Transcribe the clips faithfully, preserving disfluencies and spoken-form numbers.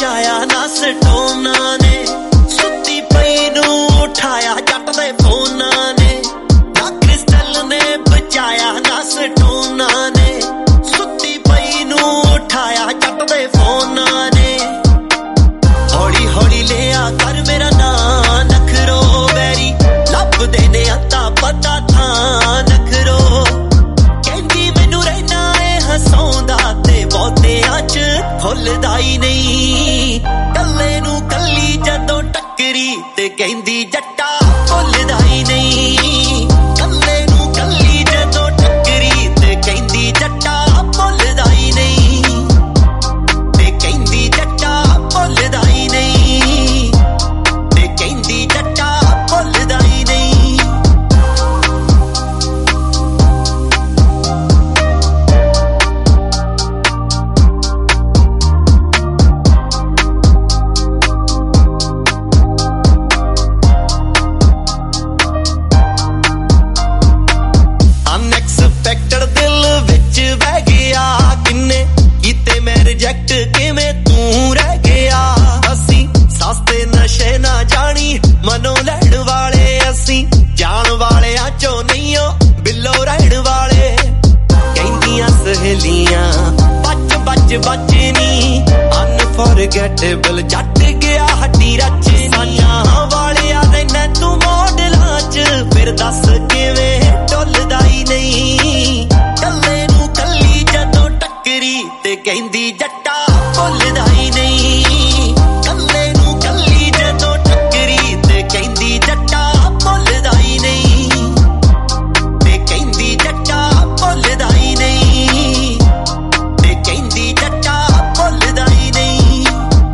ਬਚਾਇਆ ਨਾ ਸਟੋਨਾ ਨੇ ਸੁੱਤੀ ਪਈ ਨੂੰ ਉਠਾਇਆ ਜੱਟ ਦੇ ਫੋਨਾਂ ਨੇ ਨਾ ਕ੍ਰਿਸਟਲ ਨੇ ਬਚਾਇਆ ਨਾ ਸਟੋਨਾ ਨੇ ਸੁੱਤੀ ਪਈ ਨੂੰ ਉਠਾਇਆ ਜੱਟ ਦੇ ਫੋਨਾਂ ਨੇ ਹੌਲੀ ਹੌਲੀ ਲਿਆ ਕਰ ਮੇਰਾ ਨਾਂ ਨਖਰੋ ਵੈਰੀ ਲੱਭਦੇ ਨੇ ਅੱਤਾ ਪਤਾ ਥਾਂ ਨਖਰੋ ਕਹਿੰਦੀ ਮੈਨੂੰ ਰਹਿਣਾ ਏ ਹਸਾਉਂਦਾ ਤੇ ਬਹੁਤਿਆਂ ਚ ਖੁੱਲਦਾ ਹੀ ਨਹੀਂ ਕੱਲੇ ਨੂੰ ਕੱਲੀ ਜਦੋਂ ਟੱਕਰੀ ਤੇ ਕਹਿੰਦੀ ਜੱਟਾ ਭੁੱਲਦਾ ਹੀ ਨਹੀਂ ਕੱਲੇ ਨੂੰ ਕੱਲੀ ਜਦੋਂ ਟੱਕਰੀ ਤੇ ਕਹਿੰਦੀ ਜੱਟਾ ਭੁੱਲਦਾ ਹੀ ਨਹੀਂ ਤੇ ਕਹਿੰਦੀ ਜੱਟਾ ਭੁੱਲਦਾ ਹੀ ਨਹੀਂ ਤੇ ਕਹਿੰਦੀ ਜੱਟਾ ਭੁੱਲਦਾ ਹੀ ਨਹੀਂ ਅਨਐਕਸਪੈਕਟਡ ਦਿਲ ਵਿੱਚ ਵਹਿ ਗਿਆ ਕਿੰਨੇ ਕੀਤੇ ਮੈਂ ਰਿਜੈਕਟ ਕਿਵੇਂ ਤੂੰ ਰਹਿ ਗਿਆ ਅਸੀਂ ਸਸਤੇ ਨਸ਼ੇ ਨਾ ਜਾਣੀ ਮਨੋਂ ਲੈਣ ਵਾਲੇ ਅਸੀਂ ਜਾਣ ਵਾਲਿਆਂ ਚੋਂ ਨਹੀਂ ਓ ਬਿੱਲੋ ਰਹਿਣ ਵਾਲੇ ਕਹਿੰਦੀਆਂ ਸਹੇਲੀਆਂ ਬੱਚ ਬੱਚ ਬੱਚ ਨੀ ਅਨਫੋਰਗੇਟੇਬਲ ਜੱਟ ਗਿਆ ਹੱਡੀ ਰੱਚ ਸਾਈਆਂ ਵਾਲਿਆਂ ਦੇ ਨੇ ਤੂੰ ਮੋਡਲਾਂ ਚ ਫਿਰ ਦੱਸ ਕਿਵੇਂ ਟੁੱਲਦਾ ਹੀ ਨਹੀਂ ਕੱਲੇ ਨੂੰ ਕੱਲੀ ਜਦੋਂ ਟੱਕਰੀ ਤੇ ਕਹਿੰਦੀ ਜੱਟਾ ਭੁੱਲਦਾ ਹੀ ਨਹੀਂ ਕੱਲੇ ਨੂੰ ਕੱਲੀ ਜਦੋਂ ਟੱਕਰੀ ਤੇ ਕਹਿੰਦੀ ਜੱਟਾ ਭੁੱਲਦਾ ਹੀ ਨਹੀਂ ਤੇ ਕਹਿੰਦੀ ਜੱਟਾ ਭੁੱਲਦਾ ਹੀ ਨਹੀਂ ਤੇ ਕਹਿੰਦੀ ਜੱਟਾ ਭੁੱਲਦਾ ਹੀ ਨਹੀਂ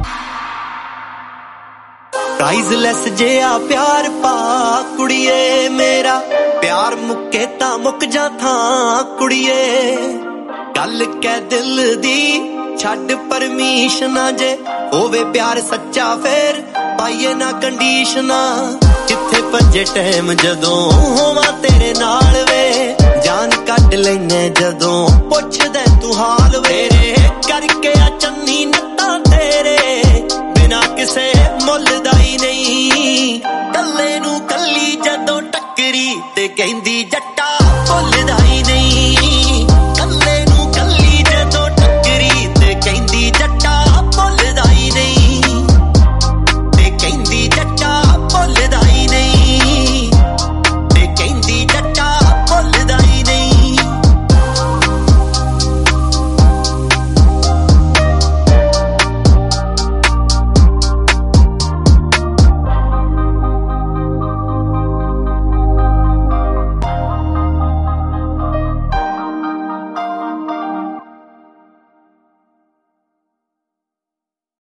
ਪ੍ਰਾਈਜ਼ਲੈਸ ਜਿਹਾ ਪਿਆਰ ਪਾ ਕੁੜੀਏ ਮੇਰਾ ਪਿਆਰ ਮੁੱਕੇ ਤਾਂ ਮੁੱਕ ਜਾ ਥਾਂ ਕੁੜੀਏ ਗੱਲ ਕਹਿ ਦਿਲ ਦੀ ਛੱਡ ਪਰਮਿਸ਼ਨਾਂ ਜੇ ਹੋਵੇ ਪਿਆਰ ਸੱਚਾ ਫੇਰ ਪਾਈਏ ਨਾ ਕੰਡੀਸ਼ਨਾਂ ਕਿੱਥੇ ਭੱਜੇ ਟਾਈਮ ਜਦੋਂ ਹੋਵਾਂ ਤੇਰੇ ਨਾਲ ਵੇ ਜਾਨ ਕੱਢ ਲੈਨੇ ਜਦੋਂ ਪੁੱਛਦੇ ਤੂੰ ਹਾਲ ਵੇਰੇ ਕਰਕੇ ਆ ਚੰਨੀ ਨੱਤਾਂ ਤੇਰੇ ਬਿਨਾ ਕਿਸੇ ਮੁੱਲ ਦਾ